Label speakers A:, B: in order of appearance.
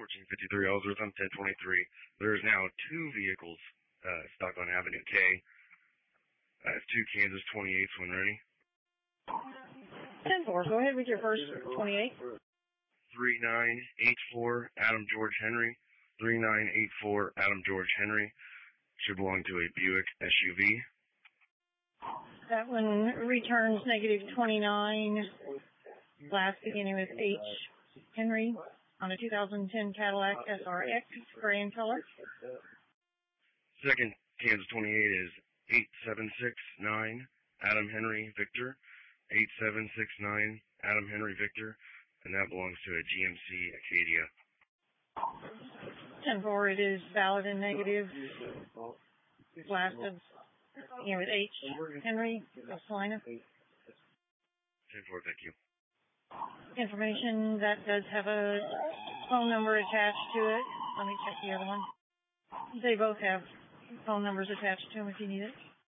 A: 1453 Ellsworth on 1023. There is now 2 vehicles stuck on Avenue K. That's 2 Kansas 28s when ready.
B: 10-4, go ahead with your first 28.
A: 3984 Adam George Henry. 3984 Adam George Henry. Should belong to a Buick SUV.
B: That one returns -29. Last beginning with H. Henry on a 2010 Cadillac SRX, gray in color.
A: Second Kansas 28 is 8769 Adam Henry Victor. 8769 Adam Henry Victor, and that belongs to a GMC Acadia.
B: 10-4, it is valid and negative. Last of, with H. Henry, South Carolina.
A: 10-4, thank you.
B: Information that does have a phone number attached to it. Let me check the other one. They both have phone numbers attached to them if you need it.